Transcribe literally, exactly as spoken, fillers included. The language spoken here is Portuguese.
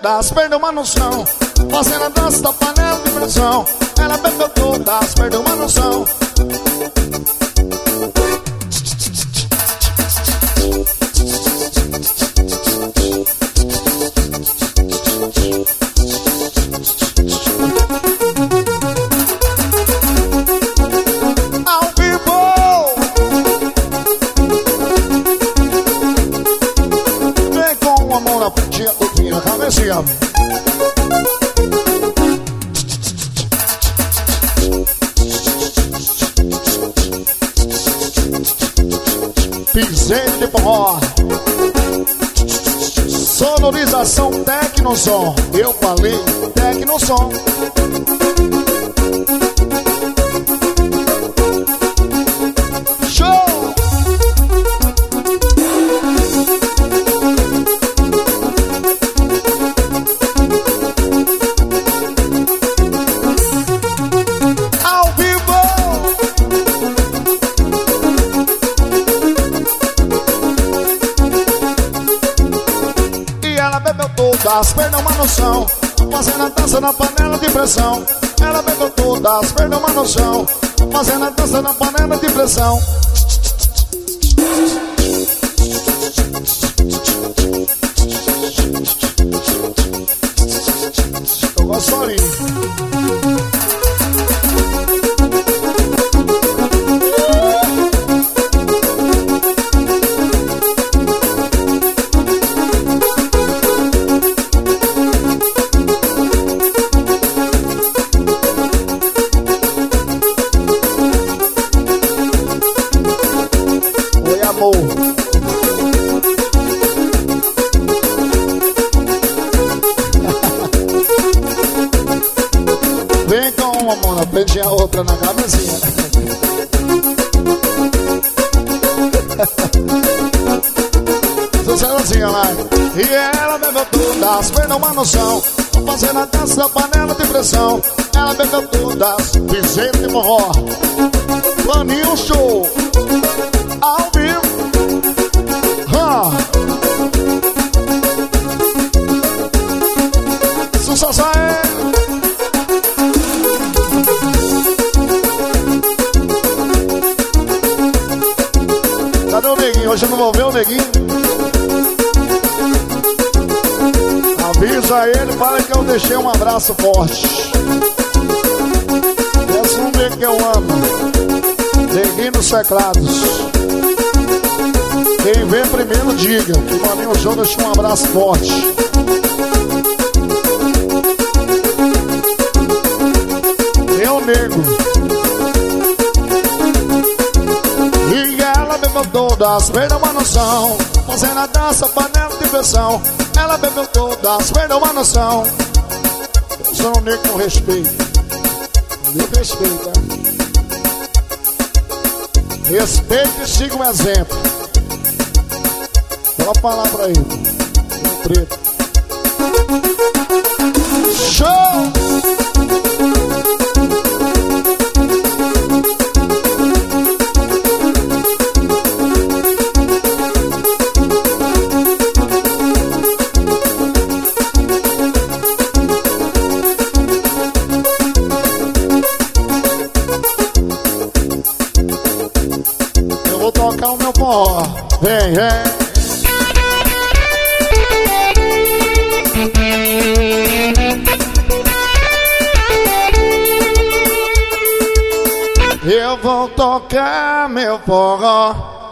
todas, perdeu uma noção. Fazendo a dança da panela de pressão. Ela bebeu todas, perdeu uma noção. Ao vivo, vem com a mão na pontinha do pino, cabecinha. Piseiro de forró. Sonorização Tecnosom. Eu falei Tecnosom. Show! Ao vivo! Ela bebeu todas, perdeu uma noção. Fazendo a dança na panela de pressão. Ela bebeu todas, perdeu uma noção. Fazendo a dança na panela de pressão. Eu gosto sozinho. Vem com uma mão na frente e a outra na cabecinha. Sucesso assim, lá. E ela bebeu todas, perdeu uma noção. Fazendo a dança da panela de pressão. Ela bebeu todas, piseiro de forró. Planinho show. Ao vivo. Ha. Sucesso aí. Cadê o neguinho? Hoje eu não vou ver o neguinho. Avisa ele, fala que eu deixei um abraço forte. Peço um beijo que eu amo. Neguinho nos teclados. Quem vem primeiro diga que o Maninho Show deixou um abraço forte. Meu nego. E ela bebeu todas, perdeu uma noção. Fazendo a dança, panela de pressão. Ela bebeu todas, perdeu uma noção. Eu sou um nego com respeito. Me respeita. Respeito e siga um exemplo. Vou falar pra ele. Meu preto. Show! Eu vou tocar o meu forró. Vem, vem. Eu vou tocar meu forró.